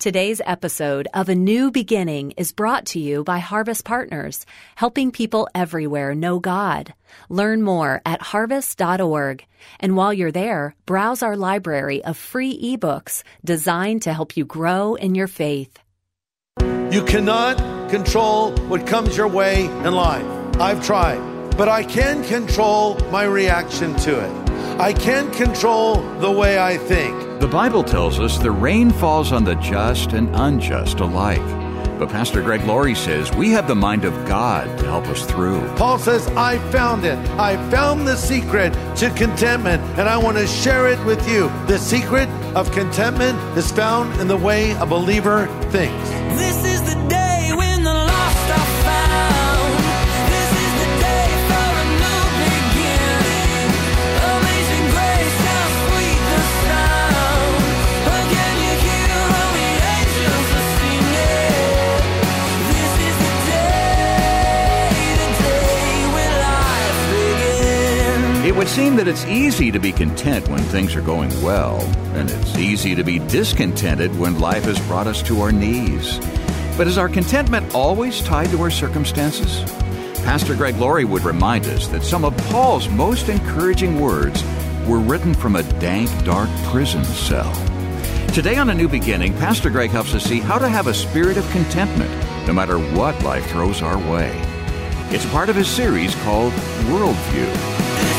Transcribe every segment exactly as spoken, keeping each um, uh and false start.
Today's episode of A New Beginning is brought to you by Harvest Partners, helping people everywhere know God. Learn more at harvest dot org. And while you're there, browse our library of free ebooks designed to help you grow in your faith. You cannot control what comes your way in life. I've tried, but I can control my reaction to it. I can control the way I think. The Bible tells us the rain falls on the just and unjust alike. But Pastor Greg Laurie says we have the mind of God to help us through. Paul says, I found it. I found the secret to contentment, and I want to share it with you. The secret of contentment is found in the way a believer thinks. This is the day when the lost are found. This is the day for a new beginning. Amazing grace, how sweet the sound. Again you hear all the angels are singing. This is the day, the day when life begins. It would seem that it's easy to be content when things are going well, and it's easy to be discontented when life has brought us to our knees. But is our contentment always tied to our circumstances? Pastor Greg Laurie would remind us that some of Paul's most encouraging words were written from a dank, dark prison cell. Today on A New Beginning, Pastor Greg helps us see how to have a spirit of contentment no matter what life throws our way. It's part of his series called Worldview.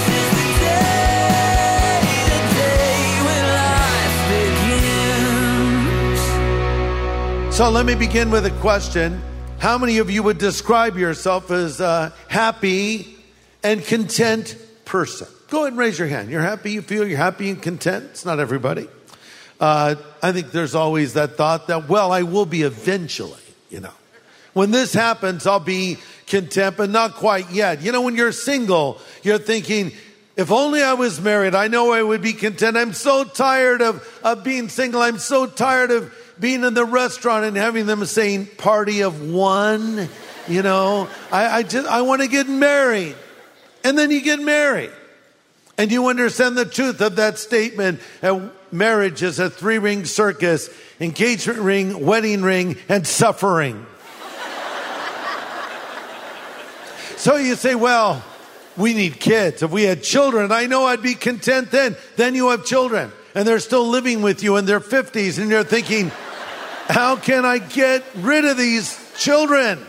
So let me begin with a question. How many of you would describe yourself as a happy and content person? Go ahead and raise your hand. You're happy, you feel you're happy and content? It's not everybody. Uh, I think there's always that thought that, well, I will be eventually, you know. When this happens, I'll be content, but not quite yet. You know, when you're single, you're thinking, if only I was married, I know I would be content. I'm so tired of, of being single. I'm so tired of being in the restaurant and having them saying party of one, you know, I, I just, I want to get married. And then you get married. And you understand the truth of that statement. Uh, marriage is a three ring circus, engagement ring, wedding ring, and suffering. So you say, well, we need kids. If we had children, I know I'd be content then. Then you have children and they're still living with you in their fifties and you're thinking, how can I get rid of these children?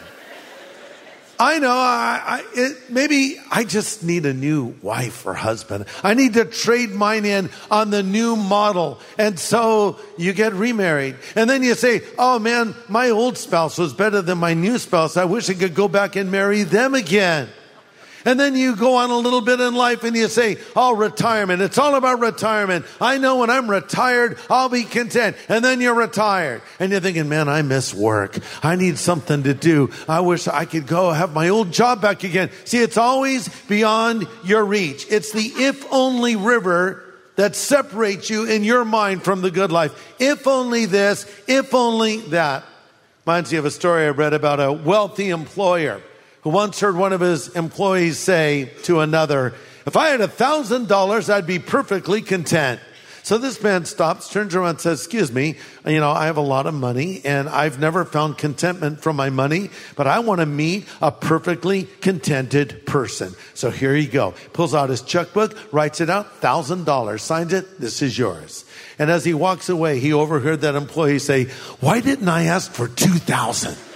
I know, I, I, it, maybe I just need a new wife or husband. I need to trade mine in on the new model. And so you get remarried. And then you say, oh man, my old spouse was better than my new spouse. I wish I could go back and marry them again. And then you go on a little bit in life and you say, oh, retirement. It's all about retirement. I know when I'm retired, I'll be content. And then you're retired. And you're thinking, man, I miss work. I need something to do. I wish I could go have my old job back again. See, it's always beyond your reach. It's the if only river that separates you in your mind from the good life. If only this, if only that. Reminds me of a story I read about a wealthy employer who once heard one of his employees say to another, if I had a thousand dollars, I'd be perfectly content. So this man stops, turns around and says, excuse me, you know, I have a lot of money and I've never found contentment from my money, but I want to meet a perfectly contented person. So here you go. Pulls out his checkbook, writes it out, one thousand dollars, signs it, this is yours. And as he walks away, he overheard that employee say, why didn't I ask for two thousand dollars?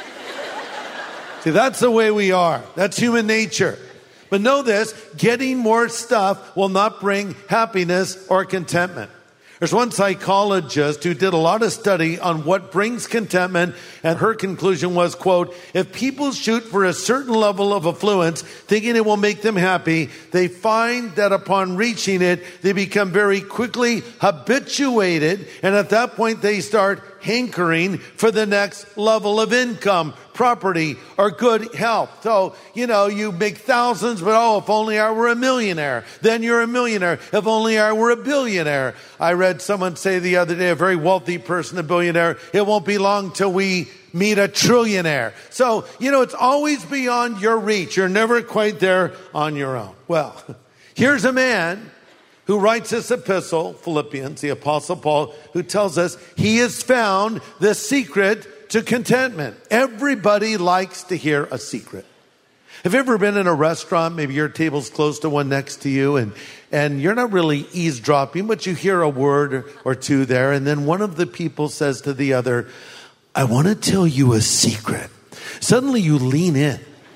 See, that's the way we are. That's human nature. But know this, getting more stuff will not bring happiness or contentment. There's one psychologist who did a lot of study on what brings contentment, and her conclusion was, quote, if people shoot for a certain level of affluence, thinking it will make them happy, they find that upon reaching it, they become very quickly habituated, and at that point they start hankering for the next level of income, property, or good health. So, you know, you make thousands, but oh, if only I were a millionaire. Then you're a millionaire. If only I were a billionaire. I read someone say the other day, a very wealthy person, a billionaire, it won't be long till we meet a trillionaire. So, you know, it's always beyond your reach. You're never quite there on your own. Well, here's a man who writes this epistle, Philippians, the Apostle Paul, who tells us he has found the secret to contentment. Everybody likes to hear a secret. Have you ever been in a restaurant? Maybe your table's close to one next to you, and, and you're not really eavesdropping, but you hear a word or, or two there, and then one of the people says to the other, I want to tell you a secret. Suddenly you lean in.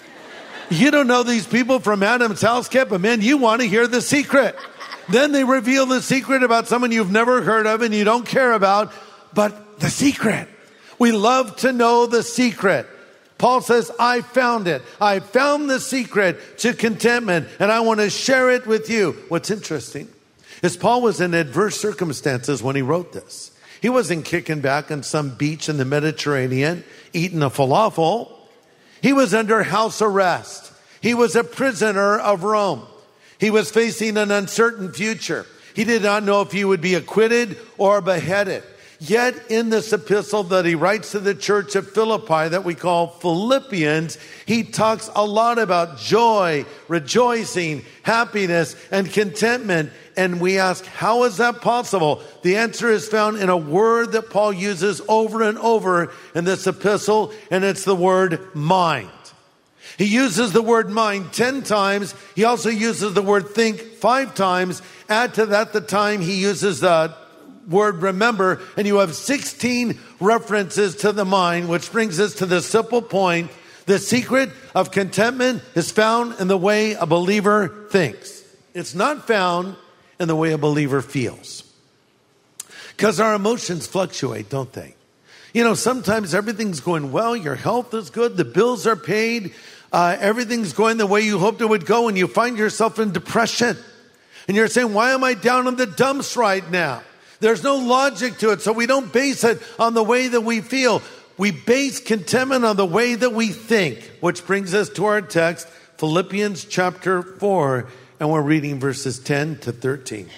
You don't know these people from Adam's house, Kip, but man, you want to hear the secret. Then they reveal the secret about someone you've never heard of and you don't care about, but the secret. We love to know the secret. Paul says, I found it. I found the secret to contentment, and I want to share it with you. What's interesting is Paul was in adverse circumstances when he wrote this. He wasn't kicking back on some beach in the Mediterranean, eating a falafel. He was under house arrest. He was a prisoner of Rome. He was facing an uncertain future. He did not know if he would be acquitted or beheaded. Yet in this epistle that he writes to the church of Philippi that we call Philippians, he talks a lot about joy, rejoicing, happiness, and contentment. And we ask, how is that possible? The answer is found in a word that Paul uses over and over in this epistle, and it's the word mind. He uses the word mind ten times. He also uses the word think five times. Add to that the time he uses the word remember, and you have sixteen references to the mind, which brings us to the simple point. The secret of contentment is found in the way a believer thinks. It's not found in the way a believer feels. Because our emotions fluctuate, don't they? You know, sometimes everything's going well, your health is good, the bills are paid, uh, everything's going the way you hoped it would go, and you find yourself in depression. And you're saying, why am I down in the dumps right now? There's no logic to it, so we don't base it on the way that we feel. We base contentment on the way that we think, which brings us to our text, Philippians chapter four, and we're reading verses ten to thirteen.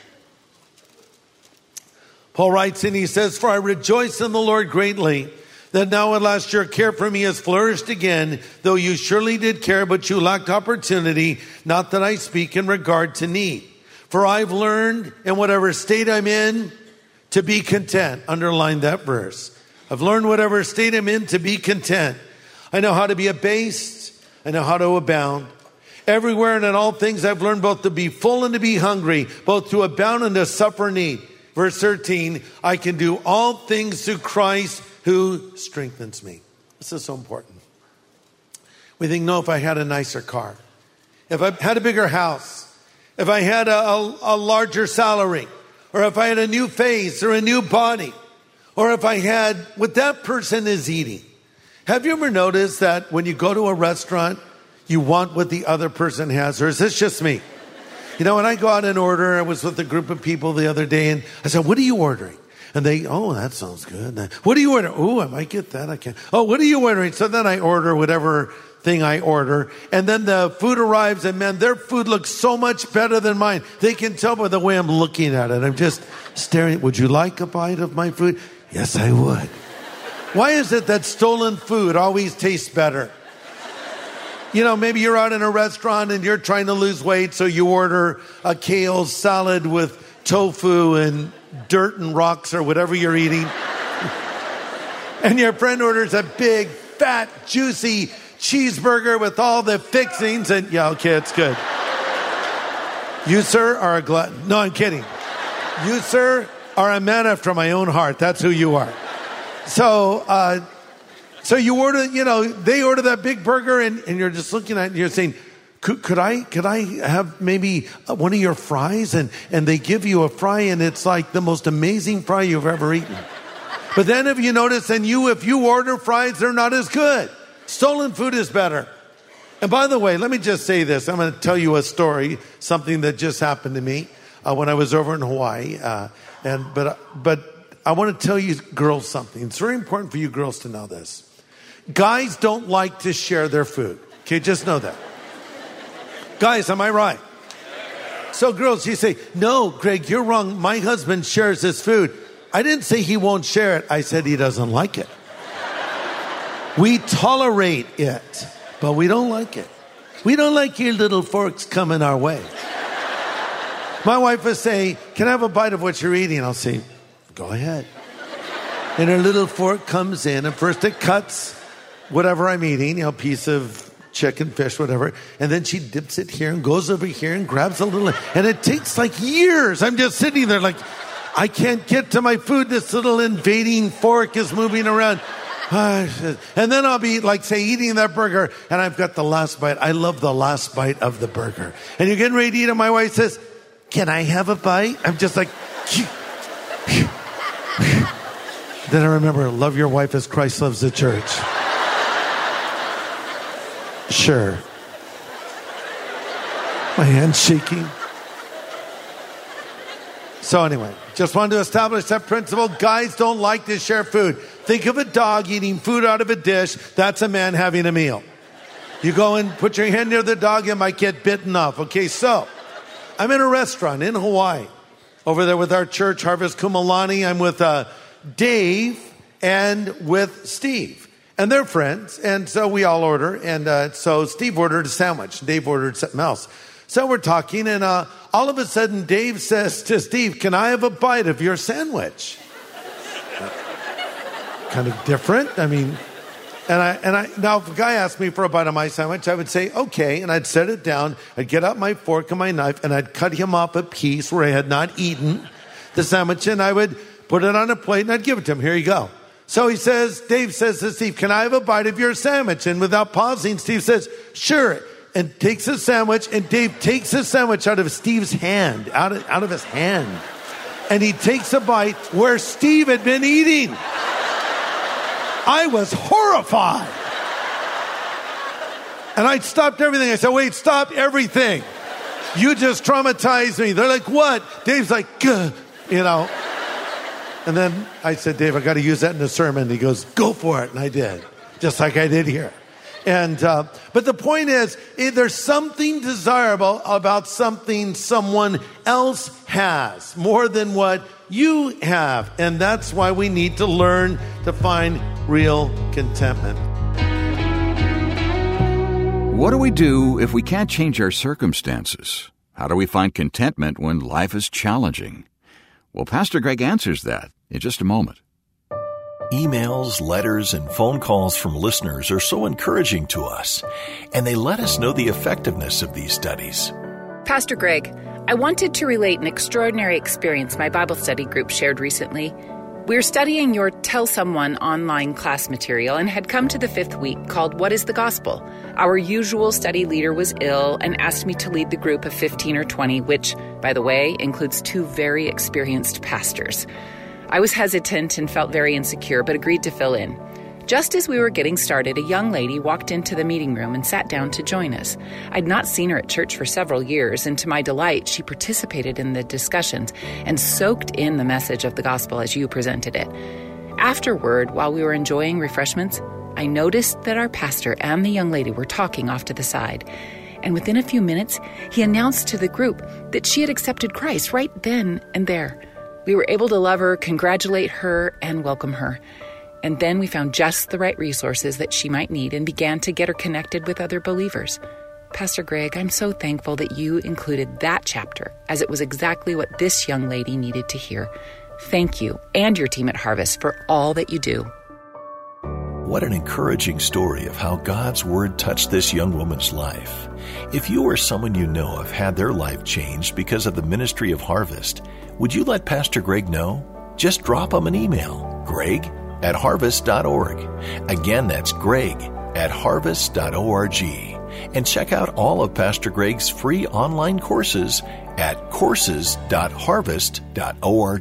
Paul writes and he says, for I rejoice in the Lord greatly that now at last your care for me has flourished again, though you surely did care, but you lacked opportunity, not that I speak in regard to need. For I've learned in whatever state I'm in to be content. Underline that verse. I've learned whatever state I'm in to be content. I know how to be abased. I know how to abound. Everywhere and in all things I've learned both to be full and to be hungry, both to abound and to suffer need. Verse thirteen, I can do all things through Christ who strengthens me. This is so important. We think, no, if I had a nicer car, if I had a bigger house, if I had a, a, a larger salary, or if I had a new face or a new body, or if I had what that person is eating. Have you ever noticed that when you go to a restaurant, you want what the other person has? Or is this just me? You know, when I go out and order, I was with a group of people the other day, and I said, what are you ordering? And they, oh, that sounds good. What are you ordering? Oh, I might get that. I can't. Oh, what are you ordering? So then I order whatever thing I order. And then the food arrives, and man, their food looks so much better than mine. They can tell by the way I'm looking at it. I'm just staring. Would you like a bite of my food? Yes, I would. Why is it that stolen food always tastes better? You know, maybe you're out in a restaurant and you're trying to lose weight, so you order a kale salad with tofu and dirt and rocks or whatever you're eating. And your friend orders a big, fat, juicy cheeseburger with all the fixings, and yeah, okay, it's good. You, sir, are a glutton. No, I'm kidding. You, sir, are a man after my own heart. That's who you are. So, uh, so you order, you know, they order that big burger, and, and you're just looking at it and you're saying, could, could I, could I have maybe one of your fries? And, and they give you a fry, and it's like the most amazing fry you've ever eaten. But then if you notice, and you, if you order fries, they're not as good. Stolen food is better. And by the way, let me just say this. I'm going to tell you a story, something that just happened to me uh, when I was over in Hawaii. Uh, and but but I want to tell you girls something. It's very important for you girls to know this. Guys don't like to share their food. Okay, just know that. Guys, am I right? So girls, you say, no, Greg, you're wrong. My husband shares his food. I didn't say he won't share it. I said he doesn't like it. We tolerate it, but we don't like it. We don't like your little forks coming our way. My wife will say, can I have a bite of what you're eating? I'll say, go ahead. And her little fork comes in, and first it cuts whatever I'm eating, you know, piece of chicken, fish, whatever. And then she dips it here and goes over here and grabs a little, and it takes like years. I'm just sitting there like, I can't get to my food. This little invading fork is moving around. And then I'll be like, say, eating that burger, and I've got the last bite. I love the last bite of the burger. And you're getting ready to eat it, and my wife says, can I have a bite? I'm just like, then I remember, love your wife as Christ loves the church. Sure. My hand's shaking. So anyway, just wanted to establish that principle. Guys don't like to share food. Think of a dog eating food out of a dish. That's a man having a meal. You go and put your hand near the dog, it might get bitten off. Okay, so I'm in a restaurant in Hawaii. Over there with our church, Harvest Kumalani. I'm with uh, Dave and with Steve. And they're friends. And so we all order. And uh, so Steve ordered a sandwich. Dave ordered something else. So we're talking, and uh, all of a sudden, Dave says to Steve, can I have a bite of your sandwich? Kind of different. I mean, and I, and I, now if a guy asked me for a bite of my sandwich, I would say, okay. And I'd set it down. I'd get out my fork and my knife, and I'd cut him off a piece where I had not eaten the sandwich, and I would put it on a plate, and I'd give it to him. Here you go. So he says, Dave says to Steve, can I have a bite of your sandwich? And without pausing, Steve says, sure. And takes a sandwich, and Dave takes a sandwich out of Steve's hand, out of, out of his hand. And he takes a bite where Steve had been eating. I was horrified. And I stopped everything. I said, wait, stop everything. You just traumatized me. They're like, what? Dave's like, Gah, you know. And then I said, Dave, I got to use that in the sermon. He goes, go for it. And I did, just like I did here. And uh, but the point is, there's something desirable about something someone else has, more than what you have. And that's why we need to learn to find real contentment. What do we do if we can't change our circumstances? How do we find contentment when life is challenging? Well, Pastor Greg answers that in just a moment. Emails, letters, and phone calls from listeners are so encouraging to us, and they let us know the effectiveness of these studies. Pastor Greg, I wanted to relate an extraordinary experience my Bible study group shared recently. We were studying your Tell Someone online class material and had come to the fifth week called What is the Gospel? Our usual study leader was ill and asked me to lead the group of fifteen or twenty, which, by the way, includes two very experienced pastors. I was hesitant and felt very insecure, but agreed to fill in. Just as we were getting started, a young lady walked into the meeting room and sat down to join us. I'd not seen her at church for several years, and to my delight, she participated in the discussions and soaked in the message of the gospel as you presented it. Afterward, while we were enjoying refreshments, I noticed that our pastor and the young lady were talking off to the side. And within a few minutes, he announced to the group that she had accepted Christ right then and there. We were able to love her, congratulate her, and welcome her. And then we found just the right resources that she might need and began to get her connected with other believers. Pastor Greg, I'm so thankful that you included that chapter, as it was exactly what this young lady needed to hear. Thank you and your team at Harvest for all that you do. What an encouraging story of how God's Word touched this young woman's life. If you or someone you know have had their life changed because of the ministry of Harvest, would you let Pastor Greg know? Just drop him an email, greg at harvest dot org. Again, that's greg at harvest dot org. And check out all of Pastor Greg's free online courses at courses dot harvest dot org.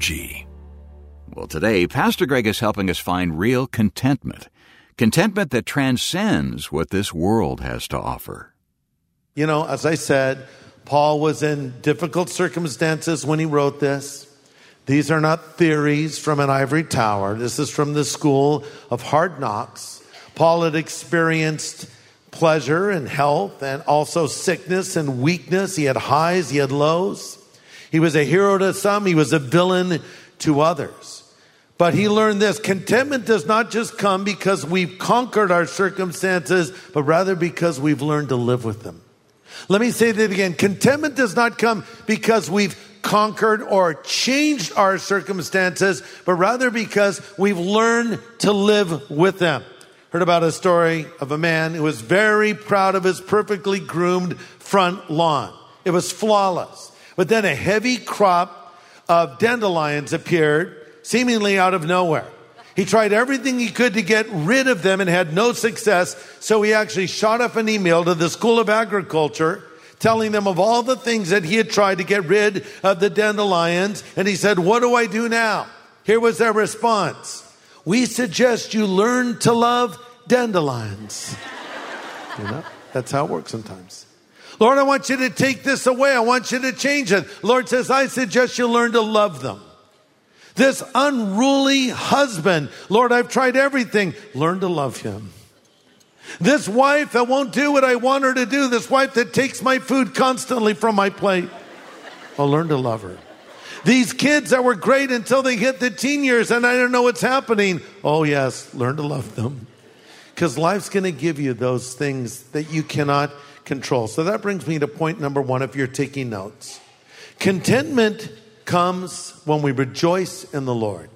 Well, today, Pastor Greg is helping us find real contentment. Contentment that transcends what this world has to offer. You know, as I said, Paul was in difficult circumstances when he wrote this. These are not theories from an ivory tower. This is from the school of hard knocks. Paul had experienced pleasure and health and also sickness and weakness. He had highs, he had lows. He was a hero to some, he was a villain to others. But he learned this: contentment does not just come because we've conquered our circumstances, but rather because we've learned to live with them. Let me say that again. Contentment does not come because we've conquered or changed our circumstances, but rather because we've learned to live with them. Heard about a story of a man who was very proud of his perfectly groomed front lawn. It was flawless. But then a heavy crop of dandelions appeared, seemingly out of nowhere. He tried everything he could to get rid of them and had no success. So he actually shot up an email to the School of Agriculture telling them of all the things that he had tried to get rid of the dandelions. And he said, what do I do now? Here was their response. We suggest you learn to love dandelions. You know, that's how it works sometimes. Lord, I want you to take this away. I want you to change it. Lord says, I suggest you learn to love them. This unruly husband, Lord, I've tried everything. Learn to love him. This wife that won't do what I want her to do. This wife that takes my food constantly from my plate. I'll learn to love her. These kids that were great until they hit the teen years and I don't know what's happening. Oh yes, learn to love them. Because life's going to give you those things that you cannot control. So that brings me to point number one if you're taking notes. Contentment comes when we rejoice in the Lord.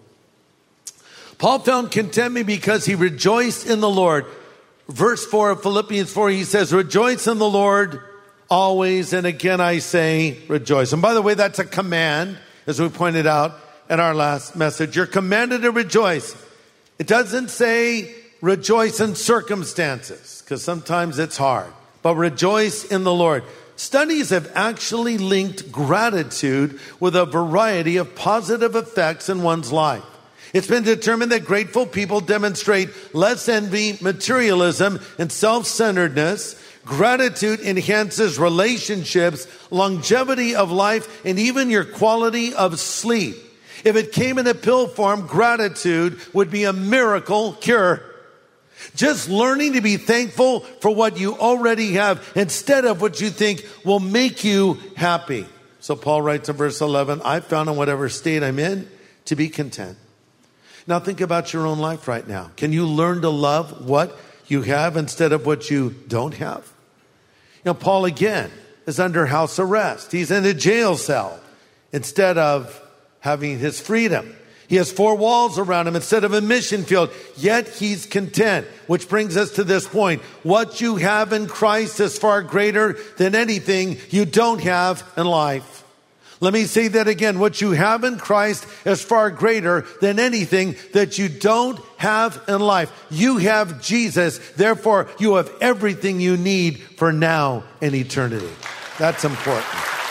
Paul found contentment because he rejoiced in the Lord. Verse four of Philippians four, he says, rejoice in the Lord always. And again, I say rejoice. And by the way, that's a command, as we pointed out in our last message. You're commanded to rejoice. It doesn't say rejoice in circumstances, because sometimes it's hard. But rejoice in the Lord. Studies have actually linked gratitude with a variety of positive effects in one's life. It's been determined that grateful people demonstrate less envy, materialism, and self-centeredness. Gratitude enhances relationships, longevity of life, and even your quality of sleep. If it came in a pill form, gratitude would be a miracle cure. Just learning to be thankful for what you already have instead of what you think will make you happy. So Paul writes in verse eleven, I've found in whatever state I'm in to be content. Now think about your own life right now. Can you learn to love what you have instead of what you don't have? You know, Paul again is under house arrest. He's in a jail cell instead of having his freedom. He has four walls around him instead of a mission field, yet he's content. Which brings us to this point. What you have in Christ is far greater than anything you don't have in life. Let me say that again. What you have in Christ is far greater than anything that you don't have in life. You have Jesus. Therefore, you have everything you need for now and eternity. That's important.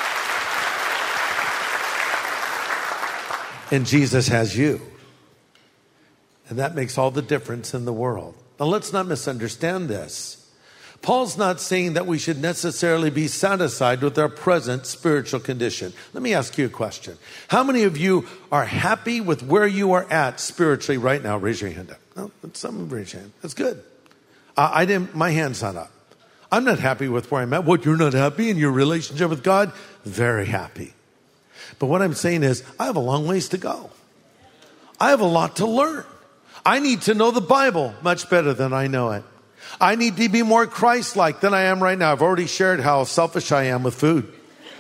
And Jesus has you. And that makes all the difference in the world. Now let's not misunderstand this. Paul's not saying that we should necessarily be satisfied with our present spiritual condition. Let me ask you a question. How many of you are happy with where you are at spiritually right now? Raise your hand up. Oh, some raise your hand. That's good. Uh, I didn't, my hand's not up. I'm not happy with where I'm at. What, you're not happy in your relationship with God? Very happy. But what I'm saying is, I have a long ways to go. I have a lot to learn. I need to know the Bible much better than I know it. I need to be more Christ-like than I am right now. I've already shared how selfish I am with food.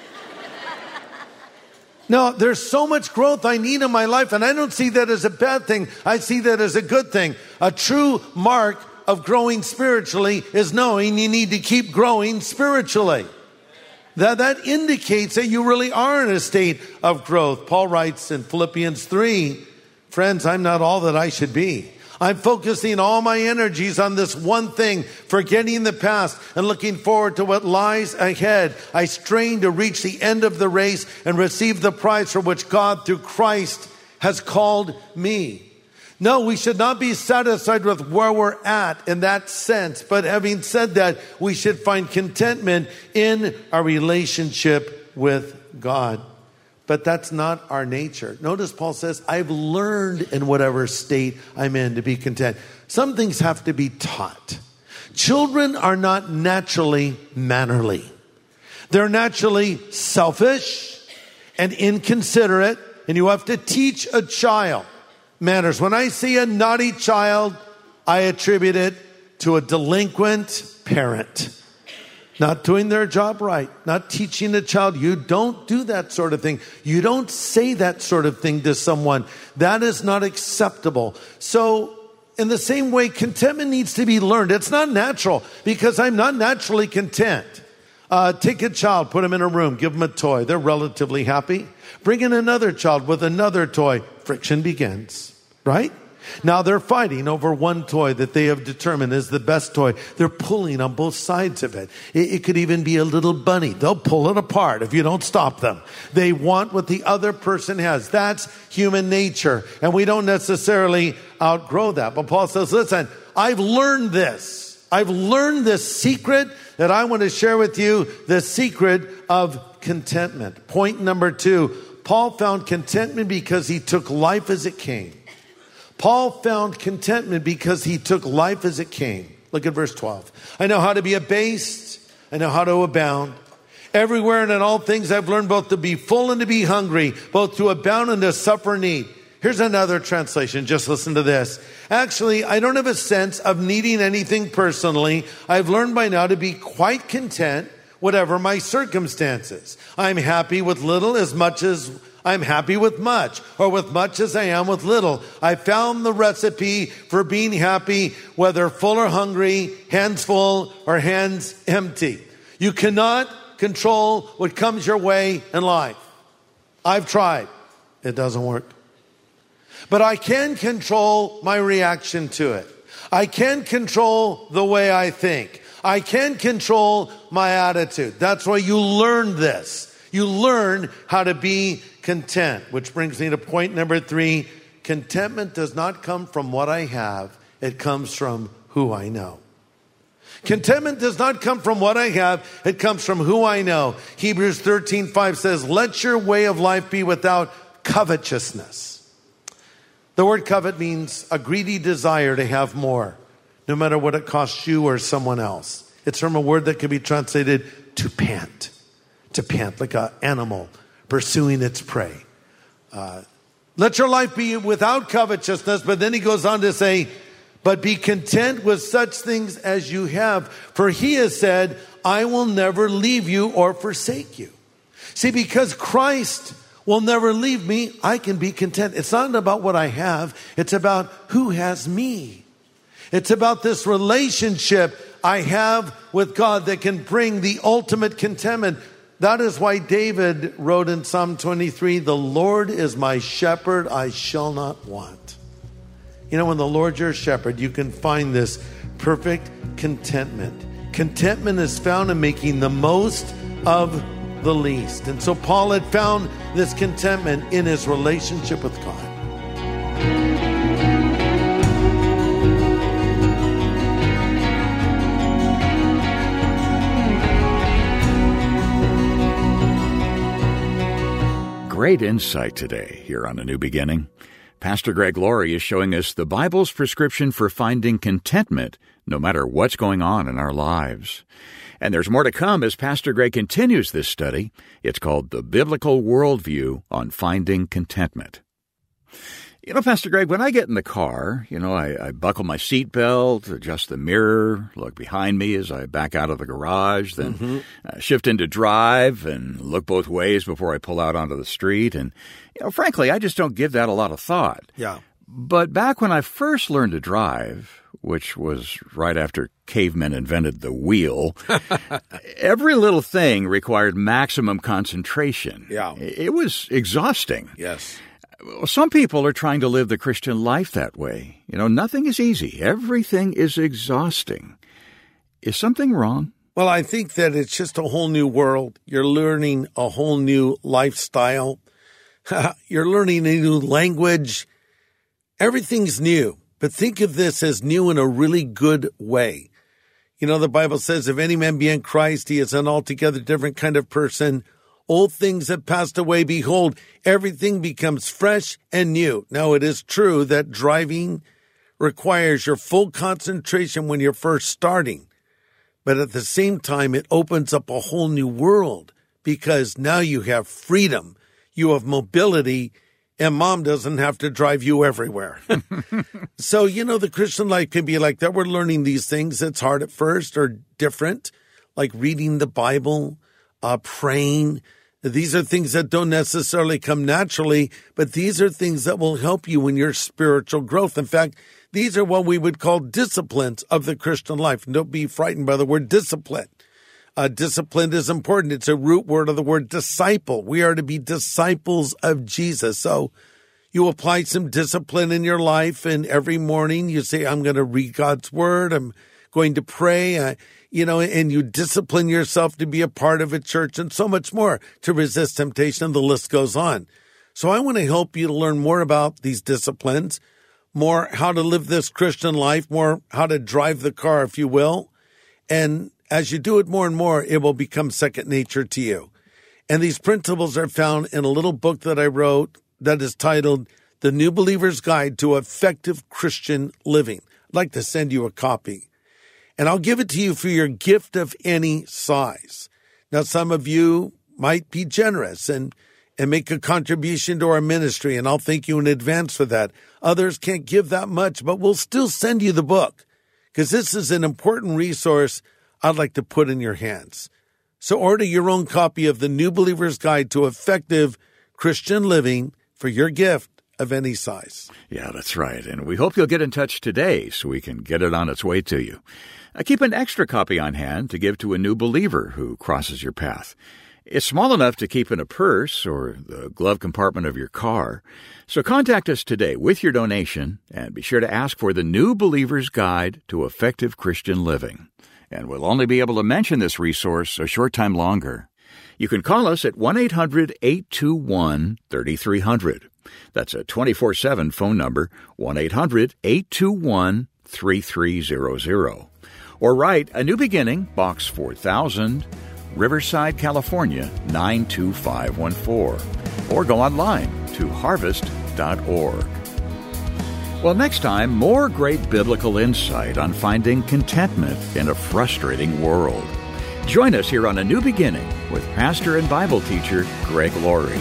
No, there's so much growth I need in my life, and I don't see that as a bad thing. I see that as a good thing. A true mark of growing spiritually is knowing you need to keep growing spiritually. That, that indicates that you really are in a state of growth. Paul writes in Philippians three, friends, I'm not all that I should be. I'm focusing all my energies on this one thing, forgetting the past and looking forward to what lies ahead. I strain to reach the end of the race and receive the prize for which God through Christ has called me. No, we should not be satisfied with where we're at in that sense. But having said that, we should find contentment in our relationship with God. But that's not our nature. Notice Paul says, I've learned in whatever state I'm in to be content. Some things have to be taught. Children are not naturally mannerly. They're naturally selfish and inconsiderate. And you have to teach a child manners. When I see a naughty child, I attribute it to a delinquent parent. not doing their job right, not teaching a child. You don't do that sort of thing. You don't say that sort of thing to someone. That is not acceptable. So in the same way, contentment needs to be learned. It's not natural because I'm not naturally content. Uh, take a child, put them in a room, give them a toy. They're relatively happy. Bring in another child with another toy. Friction begins, right? Now they're fighting over one toy that they have determined is the best toy. They're pulling on both sides of it. It, it could even be a little bunny. They'll pull it apart if you don't stop them. They want what the other person has. That's human nature. And we don't necessarily outgrow that. But Paul says, listen, I've learned this. I've learned this secret that I want to share with you, the secret of contentment. Point number two, Paul found contentment because he took life as it came. Paul found contentment because he took life as it came. Look at verse twelve. I know how to be abased. I know how to abound. Everywhere and in all things I've learned both to be full and to be hungry, both to abound and to suffer need. Here's another translation. Just listen to this. Actually, I don't have a sense of needing anything personally. I've learned by now to be quite content, whatever my circumstances. I'm happy with little as much as I'm happy with much, or with much as I am with little. I found the recipe for being happy, whether full or hungry, hands full or hands empty. You cannot control what comes your way in life. I've tried. It doesn't work. But I can control my reaction to it. I can control the way I think. I can control my attitude. That's why you learn this. You learn how to be content, which brings me to point number three. Contentment does not come from what I have. It comes from who I know. Contentment does not come from what I have. It comes from who I know. Hebrews thirteen five says, let your way of life be without covetousness. The word covet means a greedy desire to have more, no matter what it costs you or someone else. It's from a word that can be translated to pant. To pant, like an animal pursuing its prey. Uh, let your life be without covetousness, but then he goes on to say, but be content with such things as you have. For he has said, I will never leave you or forsake you. See, because Christ will never leave me, I can be content. It's not about what I have. It's about who has me. It's about this relationship I have with God that can bring the ultimate contentment. That is why David wrote in Psalm twenty-three, the Lord is my shepherd, I shall not want. You know, when the Lord's your shepherd, you can find this perfect contentment. Contentment is found in making the most of the least. And so Paul had found this contentment in his relationship with God. Great insight today here on A New Beginning. Pastor Greg Laurie is showing us the Bible's prescription for finding contentment no matter what's going on in our lives. And there's more to come as Pastor Greg continues this study. It's called The Biblical Worldview on Finding Contentment. You know, Pastor Greg, when I get in the car, you know, I, I buckle my seatbelt, adjust the mirror, look behind me as I back out of the garage, then mm-hmm. uh, shift into drive and look both ways before I pull out onto the street. And, you know, frankly, I just don't give that a lot of thought. Yeah. But back when I first learned to drive, which was right after cavemen invented the wheel, every little thing required maximum concentration. Yeah. It was exhausting. Yes. Some people are trying to live the Christian life that way. You know, nothing is easy. Everything is exhausting. Is something wrong? Well, I think that it's just a whole new world. You're learning a whole new lifestyle. You're learning a new language. Everything's new. But think of this as new in a really good way. You know, the Bible says, if any man be in Christ, he is an altogether different kind of person. Old things have passed away. Behold, everything becomes fresh and new. Now, it is true that driving requires your full concentration when you're first starting. But at the same time, it opens up a whole new world because now you have freedom, you have mobility, and mom doesn't have to drive you everywhere. So, you know, the Christian life can be like that. We're learning these things. It's hard at first or different. like reading the Bible, uh, praying. These are things that don't necessarily come naturally, but these are things that will help you in your spiritual growth. In fact, these are what we would call disciplines of the Christian life. And don't be frightened by the word discipline. Uh, discipline is important. It's a root word of the word disciple. We are to be disciples of Jesus. So you apply some discipline in your life, and every morning you say, I'm going to read God's word. I'm going to pray, uh, you know, and you discipline yourself to be a part of a church and so much more to resist temptation. The list goes on. So I want to help you to learn more about these disciplines, more how to live this Christian life, more how to drive the car, if you will. And as you do it more and more, it will become second nature to you. And these principles are found in a little book that I wrote that is titled The New Believer's Guide to Effective Christian Living. I'd like to send you a copy. And I'll give it to you for your gift of any size. Now, some of you might be generous and, and make a contribution to our ministry, and I'll thank you in advance for that. Others can't give that much, but we'll still send you the book because this is an important resource I'd like to put in your hands. So order your own copy of the New Believer's Guide to Effective Christian Living for your gift of any size. Yeah, that's right. And we hope you'll get in touch today so we can get it on its way to you. Uh, keep an extra copy on hand to give to a new believer who crosses your path. It's small enough to keep in a purse or the glove compartment of your car. So contact us today with your donation and be sure to ask for the New Believer's Guide to Effective Christian Living. And we'll only be able to mention this resource a short time longer. You can call us at one eight hundred eight two one three three zero zero. That's a twenty-four seven phone number, one eight hundred eight two one three three zero zero. Or write A New Beginning, Box four thousand, Riverside, California, nine two five one four. Or go online to harvest dot org. Well, next time, more great biblical insight on finding contentment in a frustrating world. Join us here on A New Beginning with pastor and Bible teacher Greg Laurie.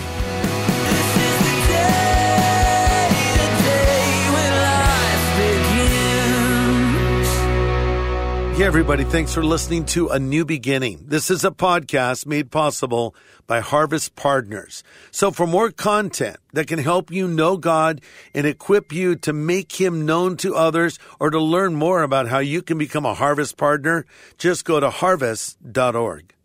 Hey, everybody. Thanks for listening to A New Beginning. This is a podcast made possible by Harvest Partners. So for more content that can help you know God and equip you to make Him known to others or to learn more about how you can become a Harvest Partner, just go to harvest dot org.